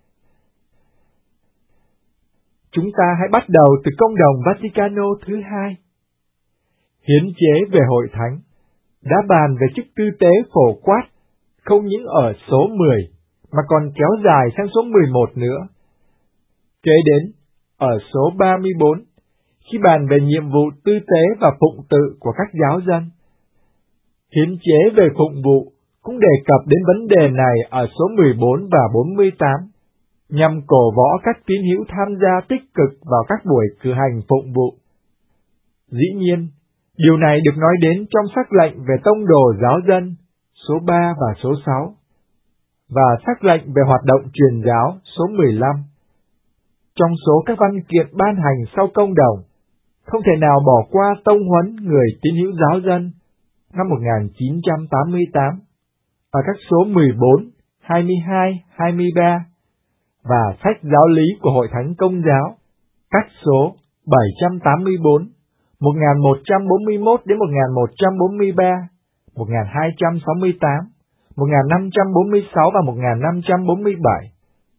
Chúng ta hãy bắt đầu từ Công đồng Vaticano thứ hai. Hiến chế về Hội Thánh đã bàn về chức tư tế phổ quát không những ở số mười, mà còn kéo dài sang số mười một nữa. Kế đến, ở số ba mươi bốn, khi bàn về nhiệm vụ tư tế và phụng tự của các giáo dân. Hiến chế về phụng vụ cũng đề cập đến vấn đề này ở số mười bốn và bốn mươi tám, nhằm cổ võ các tín hữu tham gia tích cực vào các buổi cử hành phụng vụ. Dĩ nhiên, điều này được nói đến trong sắc lệnh về tông đồ giáo dân, số ba và số sáu, và sắc lệnh về hoạt động truyền giáo, số mười lăm. Trong số các văn kiện ban hành sau Công đồng, không thể nào bỏ qua tông huấn người tín hữu giáo dân năm một nghìn chín trăm tám mươi tám, ở các số mười bốn, hai mươi hai, hai mươi ba, và sách giáo lý của Hội Thánh Công giáo, các số bảy trăm tám mươi bốn, một nghìn một trăm bốn mươi mốt đến một nghìn một trăm bốn mươi ba, một nghìn hai trăm sáu mươi tám, một nghìn năm trăm bốn mươi sáu và một nghìn năm trăm bốn mươi bảy.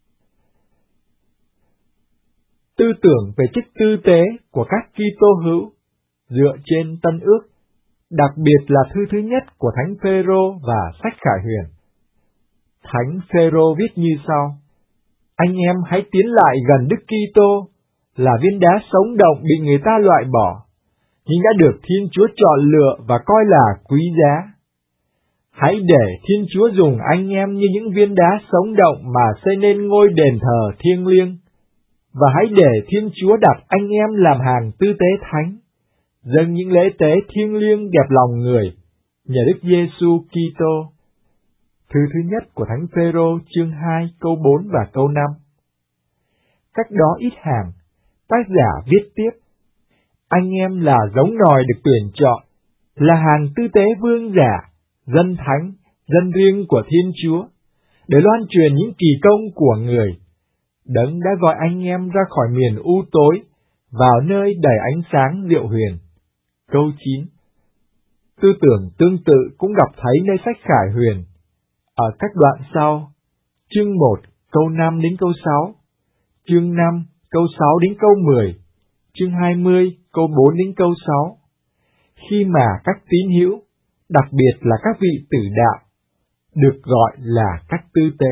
Tư tưởng về chức tư tế của các Kitô hữu dựa trên Tân ước, đặc biệt là thư thứ nhất của Thánh Phêrô và sách Khải Huyền. Thánh Phêrô viết như sau: Anh em hãy tiến lại gần Đức Kitô, là viên đá sống động bị người ta loại bỏ, nhưng đã được Thiên Chúa chọn lựa và coi là quý giá. Hãy để Thiên Chúa dùng anh em như những viên đá sống động mà xây nên ngôi đền thờ thiêng liêng, và hãy để Thiên Chúa đặt anh em làm hàng tư tế thánh, dâng những lễ tế thiêng liêng đẹp lòng người, nhờ Đức Giêsu Kitô. Thư thứ nhất của Thánh Phêrô chương hai câu bốn và câu năm. Cách đó ít hàng, tác giả viết tiếp: Anh em là giống nòi được tuyển chọn, là hàng tư tế vương giả, dân thánh, dân riêng của Thiên Chúa, để loan truyền những kỳ công của Người, Đấng đã gọi anh em ra khỏi miền u tối, vào nơi đầy ánh sáng diệu huyền. Câu chín. Tư tưởng tương tự cũng gặp thấy nơi sách Khải Huyền, ở các đoạn sau, chương một, câu năm đến câu sáu, chương năm, câu sáu đến câu mười, chương hai mươi, câu bốn đến câu sáu, khi mà các tín hữu, đặc biệt là các vị tử đạo, được gọi là các tư tế.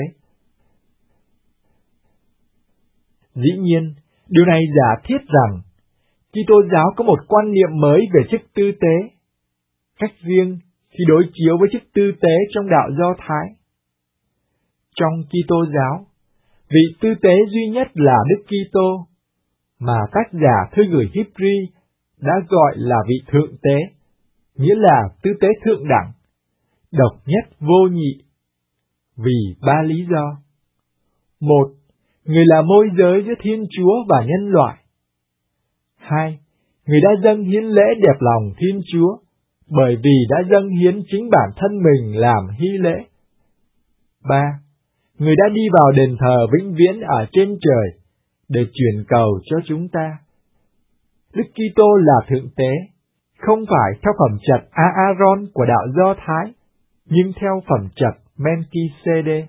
Dĩ nhiên, điều này giả thiết rằng Kitô giáo có một quan niệm mới về chức tư tế, cách riêng khi đối chiếu với chức tư tế trong đạo Do Thái. Trong Kitô giáo, vị tư tế duy nhất là Đức Kitô, mà tác giả thư gửi Hebri đã gọi là vị thượng tế, nghĩa là tư tế thượng đẳng, độc nhất vô nhị, vì ba lý do. Một, người là môi giới giữa Thiên Chúa và nhân loại. Hai, người đã dâng hiến lễ đẹp lòng Thiên Chúa, bởi vì đã dâng hiến chính bản thân mình làm hy lễ. Ba, người đã đi vào đền thờ vĩnh viễn ở trên trời để truyền cầu cho chúng ta. Đức Kitô là thượng tế, không phải theo phẩm trật A-a-ron của đạo Do Thái, nhưng theo phẩm trật Men-ki-sê-đê.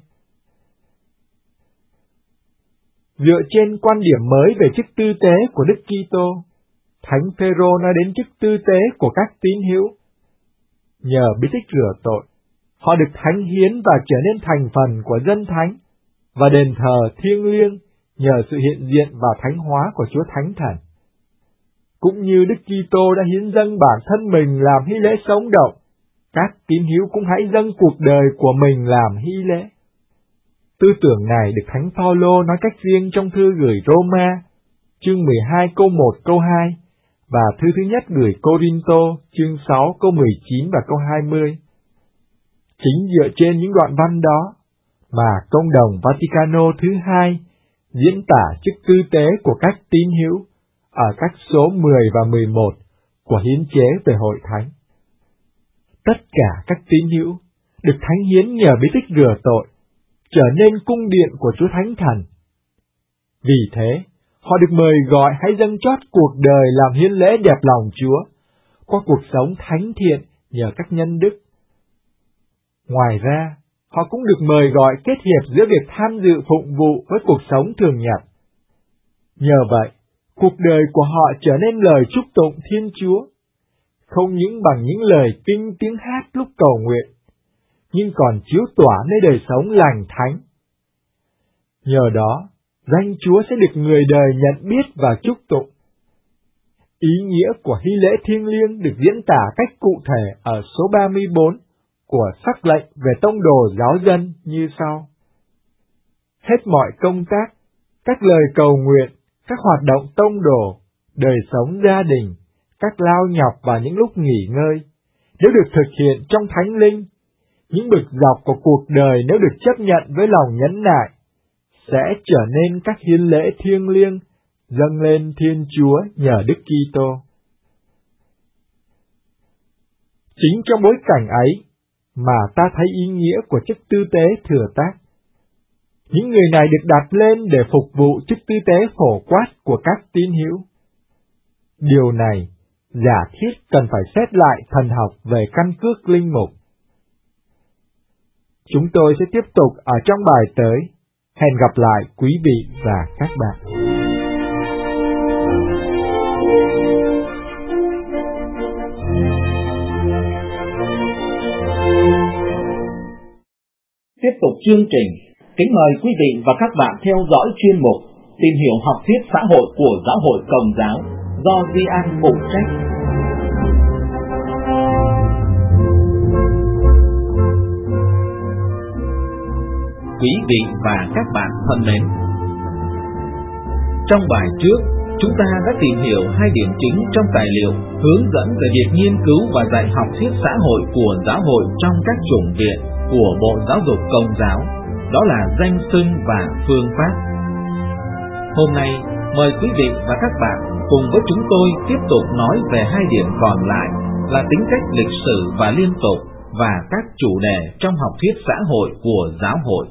Dựa trên quan điểm mới về chức tư tế của Đức Kitô, Thánh Phêrô nói đến chức tư tế của các tín hữu. Nhờ bí tích rửa tội, họ được thánh hiến và trở nên thành phần của dân thánh, và đền thờ thiêng liêng nhờ sự hiện diện và thánh hóa của Chúa Thánh Thần. Cũng như Đức Kitô đã hiến dâng bản thân mình làm hy lễ sống động, các tín hữu cũng hãy dâng cuộc đời của mình làm hy lễ. Tư tưởng này được Thánh Phaolô nói cách riêng trong thư gửi Roma, chương mười hai câu một câu hai, và thư thứ nhất gửi Cô-rin-tô, chương sáu câu mười chín và câu hai mươi. Chính dựa trên những đoạn văn đó mà Công đồng Vaticano thứ hai diễn tả chức tư tế của các tín hữu ở các số mười và mười một của hiến chế về hội thánh. Tất cả các tín hữu được thánh hiến nhờ bí tích rửa tội, trở nên cung điện của Chúa Thánh Thần. Vì thế, họ được mời gọi hãy dâng chót cuộc đời làm hiến lễ đẹp lòng Chúa, qua cuộc sống thánh thiện nhờ các nhân đức. Ngoài ra, họ cũng được mời gọi kết hiệp giữa việc tham dự phụng vụ với cuộc sống thường nhật. Nhờ vậy, cuộc đời của họ trở nên lời chúc tụng Thiên Chúa, không những bằng những lời kinh tiếng hát lúc cầu nguyện, nhưng còn chiếu tỏa nơi đời sống lành thánh. Nhờ đó, danh Chúa sẽ được người đời nhận biết và chúc tụng. Ý nghĩa của hy lễ thiêng liêng được diễn tả cách cụ thể ở số ba mươi bốn của sắc lệnh về tông đồ giáo dân như sau. Hết mọi công tác, các lời cầu nguyện, các hoạt động tông đồ, đời sống gia đình, các lao nhọc và những lúc nghỉ ngơi, nếu được thực hiện trong thánh linh, những bực dọc của cuộc đời nếu được chấp nhận với lòng nhẫn nại, sẽ trở nên các hiến lễ thiêng liêng dâng lên Thiên Chúa nhờ Đức Kitô. Chính trong bối cảnh ấy mà ta thấy ý nghĩa của chức tư tế thừa tác. Những người này được đặt lên để phục vụ chức tư tế phổ quát của các tín hữu. Điều này giả thiết cần phải xét lại thần học về căn cước linh mục. Chúng tôi sẽ tiếp tục ở trong bài tới. Hẹn gặp lại quý vị và các bạn. Tiếp tục chương trình, kính mời quý vị và các bạn theo dõi chuyên mục Tìm hiểu học thuyết xã hội của Giáo hội Công giáo do Di An phụ trách. Quý vị và các bạn thân mến, trong bài trước, chúng ta đã tìm hiểu hai điểm chính trong tài liệu hướng dẫn về việc nghiên cứu và dạy học thuyết xã hội của giáo hội trong các chủng viện của Bộ Giáo dục Công giáo, đó là danh xưng và phương pháp. Hôm nay, mời quý vị và các bạn cùng với chúng tôi tiếp tục nói về hai điểm còn lại là tính cách lịch sử và liên tục và các chủ đề trong học thuyết xã hội của giáo hội.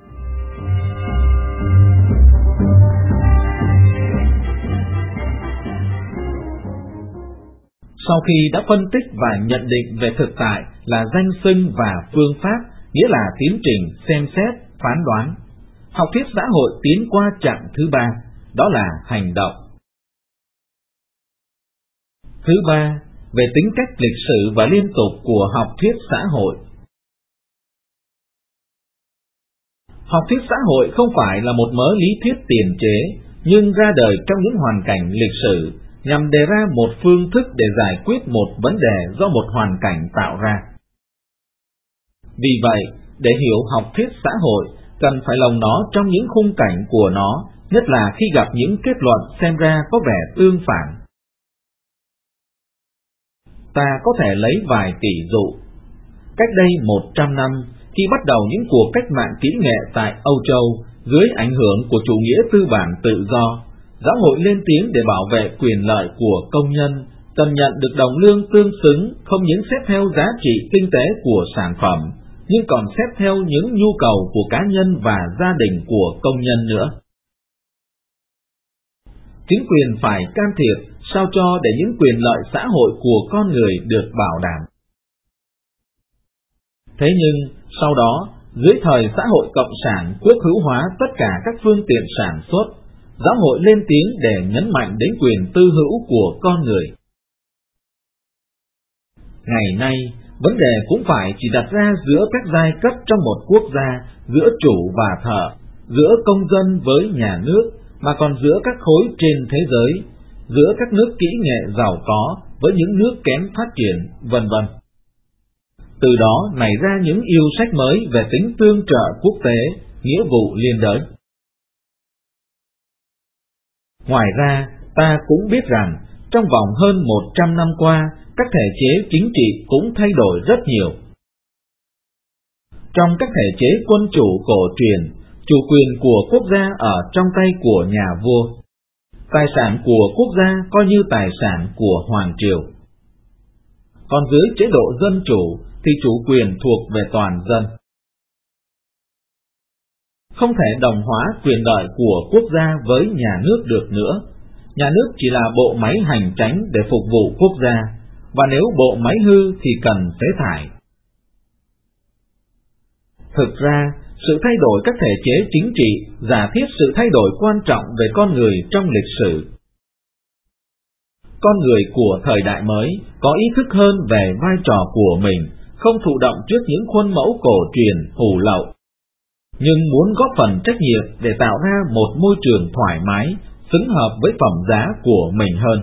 Sau khi đã phân tích và nhận định về thực tại là danh xưng và phương pháp, nghĩa là tiến trình xem xét, phán đoán, học thuyết xã hội tiến qua chặng thứ ba, đó là hành động. Thứ ba, về tính cách lịch sử và liên tục của học thuyết xã hội. Học thuyết xã hội không phải là một mớ lý thuyết tiền chế, nhưng ra đời trong những hoàn cảnh lịch sử, nhằm đề ra một phương thức để giải quyết một vấn đề do một hoàn cảnh tạo ra. Vì vậy, để hiểu học thuyết xã hội, cần phải lồng nó trong những khung cảnh của nó, nhất là khi gặp những kết luận xem ra có vẻ tương phản. Ta có thể lấy vài tỷ dụ. Cách đây một trăm năm, khi bắt đầu những cuộc cách mạng kỹ nghệ tại Âu Châu, dưới ảnh hưởng của chủ nghĩa tư bản tự do, giáo hội lên tiếng để bảo vệ quyền lợi của công nhân, cần nhận được đồng lương tương xứng, không những xét theo giá trị kinh tế của sản phẩm, nhưng còn xét theo những nhu cầu của cá nhân và gia đình của công nhân nữa. Chính quyền phải can thiệp sao cho để những quyền lợi xã hội của con người được bảo đảm. Thế nhưng, sau đó, dưới thời xã hội cộng sản quốc hữu hóa tất cả các phương tiện sản xuất, giáo hội lên tiếng để nhấn mạnh đến quyền tư hữu của con người. Ngày nay, vấn đề cũng phải chỉ đặt ra giữa các giai cấp trong một quốc gia, giữa chủ và thợ, giữa công dân với nhà nước, mà còn giữa các khối trên thế giới, giữa các nước kỹ nghệ giàu có với những nước kém phát triển, vân vân. Từ đó nảy ra những yêu sách mới về tính tương trợ quốc tế, nghĩa vụ liên đới. Ngoài ra, ta cũng biết rằng, trong vòng hơn một trăm năm qua, các thể chế chính trị cũng thay đổi rất nhiều. Trong các thể chế quân chủ cổ truyền, chủ quyền của quốc gia ở trong tay của nhà vua. Tài sản của quốc gia coi như tài sản của hoàng triều. Còn dưới chế độ dân chủ thì chủ quyền thuộc về toàn dân. Không thể đồng hóa quyền lợi của quốc gia với nhà nước được nữa. Nhà nước chỉ là bộ máy hành chánh để phục vụ quốc gia, và nếu bộ máy hư thì cần phế thải. Thực ra, sự thay đổi các thể chế chính trị giả thiết sự thay đổi quan trọng về con người trong lịch sử. Con người của thời đại mới có ý thức hơn về vai trò của mình, không thụ động trước những khuôn mẫu cổ truyền hủ lậu, nhưng muốn góp phần trách nhiệm để tạo ra một môi trường thoải mái, xứng hợp với phẩm giá của mình hơn.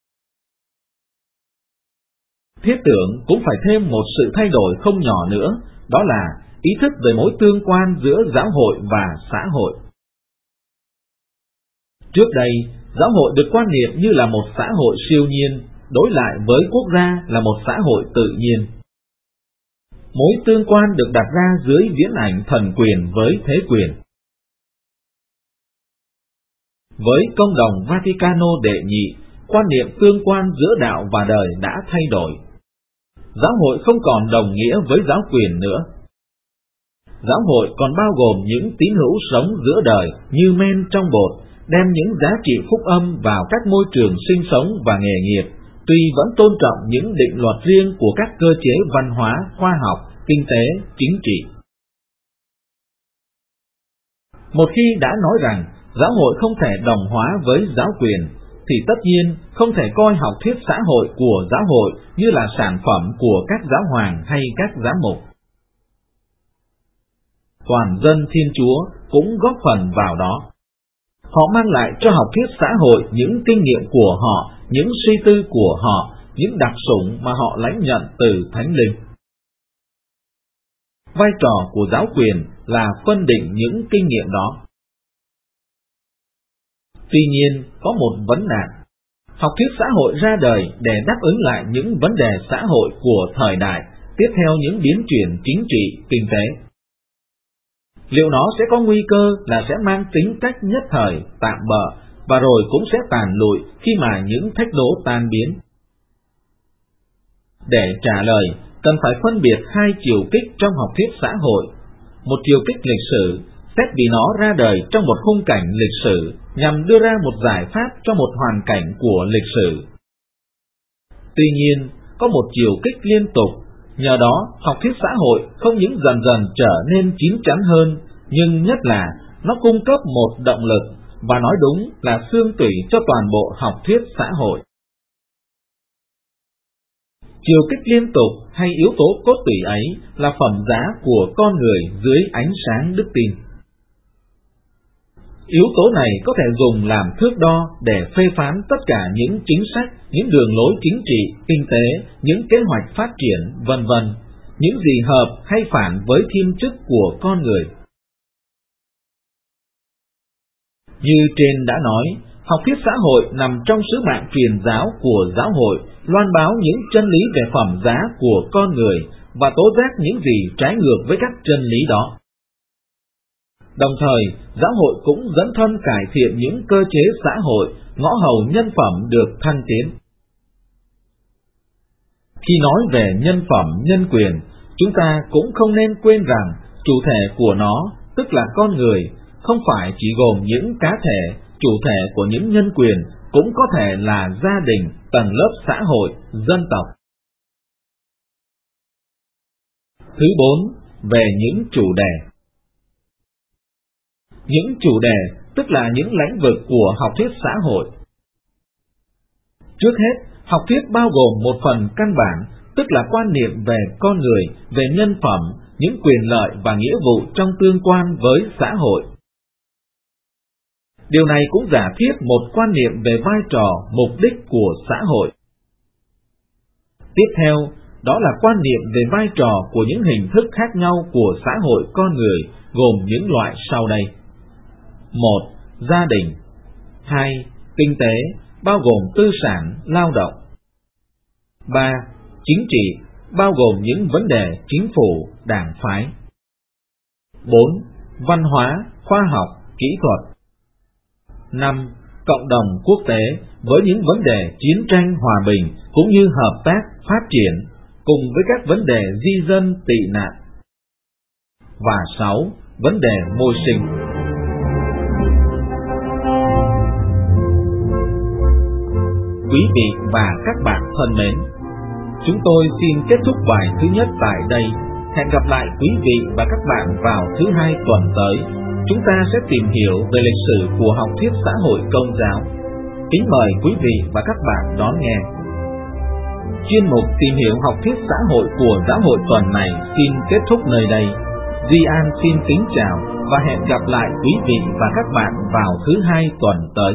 Thiết tưởng cũng phải thêm một sự thay đổi không nhỏ nữa, đó là ý thức về mối tương quan giữa giáo hội và xã hội. Trước đây, giáo hội được quan niệm như là một xã hội siêu nhiên, đối lại với quốc gia là một xã hội tự nhiên. Mối tương quan được đặt ra dưới viễn ảnh thần quyền với thế quyền. Với công đồng Vaticano đệ nhị, quan niệm tương quan giữa đạo và đời đã thay đổi. Giáo hội không còn đồng nghĩa với giáo quyền nữa. Giáo hội còn bao gồm những tín hữu sống giữa đời như men trong bột, đem những giá trị phúc âm vào các môi trường sinh sống và nghề nghiệp, tuy vẫn tôn trọng những định luật riêng của các cơ chế văn hóa, khoa học, kinh tế, chính trị. Một khi đã nói rằng giáo hội không thể đồng hóa với giáo quyền, thì tất nhiên không thể coi học thuyết xã hội của giáo hội như là sản phẩm của các giáo hoàng hay các giám mục. toàn dân Thiên Chúa cũng góp phần vào đó. Họ mang lại cho học thuyết xã hội những kinh nghiệm của họ, những suy tư của họ, những đặc sủng mà họ lãnh nhận từ Thánh Linh. Vai trò của giáo quyền là phân định những kinh nghiệm đó. Tuy nhiên, có một vấn nạn. Học thuyết xã hội ra đời để đáp ứng lại những vấn đề xã hội của thời đại, tiếp theo những biến chuyển chính trị, kinh tế. Liệu nó sẽ có nguy cơ là sẽ mang tính cách nhất thời, tạm bợ, và rồi cũng sẽ tàn lụi khi mà những thách đố tan biến? Để trả lời, cần phải phân biệt hai chiều kích trong học thuyết xã hội. Một chiều kích lịch sử, xét vì nó ra đời trong một khung cảnh lịch sử, nhằm đưa ra một giải pháp cho một hoàn cảnh của lịch sử. Tuy nhiên, có một chiều kích liên tục, nhờ đó học thuyết xã hội không những dần dần trở nên chín chắn hơn, nhưng nhất là nó cung cấp một động lực, và nói đúng là xương tủy cho toàn bộ học thuyết xã hội. Chiều kích liên tục hay yếu tố cốt tủy ấy là phẩm giá của con người dưới ánh sáng đức tin. Yếu tố này có thể dùng làm thước đo để phê phán tất cả những chính sách, những đường lối chính trị, kinh tế, những kế hoạch phát triển, vân vân, những gì hợp hay phản với thiên chức của con người. Như trên đã nói, học thuyết xã hội nằm trong sứ mạng truyền giáo của giáo hội, loan báo những chân lý về phẩm giá của con người và tố giác những gì trái ngược với các chân lý đó. Đồng thời, giáo hội cũng dấn thân cải thiện những cơ chế xã hội, ngõ hầu nhân phẩm được thăng tiến. Khi nói về nhân phẩm, nhân quyền, chúng ta cũng không nên quên rằng chủ thể của nó, tức là con người, không phải chỉ gồm những cá thể, chủ thể của những nhân quyền, cũng có thể là gia đình, tầng lớp xã hội, dân tộc. Thứ bốn, về những chủ đề. Những chủ đề, tức là những lĩnh vực của học thuyết xã hội. Trước hết, học thuyết bao gồm một phần căn bản, tức là quan niệm về con người, về nhân phẩm, những quyền lợi và nghĩa vụ trong tương quan với xã hội. Điều này cũng giả thiết một quan niệm về vai trò, mục đích của xã hội. Tiếp theo, đó là quan niệm về vai trò của những hình thức khác nhau của xã hội con người, gồm những loại sau đây. một. Gia đình. hai. Kinh tế, bao gồm tư sản, lao động. ba. Chính trị, bao gồm những vấn đề chính phủ, đảng phái. bốn. Văn hóa, khoa học, kỹ thuật. năm. Cộng đồng quốc tế, với những vấn đề chiến tranh hòa bình, cũng như hợp tác, phát triển, cùng với các vấn đề di dân tị nạn. Và sáu. Vấn đề môi sinh. Quý vị và các bạn thân mến, chúng tôi xin kết thúc bài thứ nhất tại đây. Hẹn gặp lại quý vị và các bạn vào thứ hai tuần tới. Chúng ta sẽ tìm hiểu về lịch sử của học thuyết xã hội Công giáo. Kính mời quý vị và các bạn đón nghe. Chuyên mục tìm hiểu học thuyết xã hội của giáo hội tuần này xin kết thúc nơi đây. Duy An xin kính chào và hẹn gặp lại quý vị và các bạn vào thứ hai tuần tới.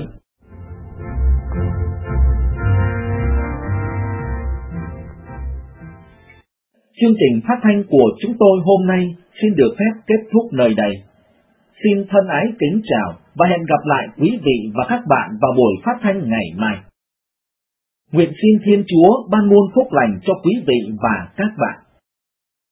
Chương trình phát thanh của chúng tôi hôm nay xin được phép kết thúc nơi đây. Xin thân ái kính chào và hẹn gặp lại quý vị và các bạn vào buổi phát thanh ngày mai. Nguyện xin Thiên Chúa ban muôn phúc lành cho quý vị và các bạn.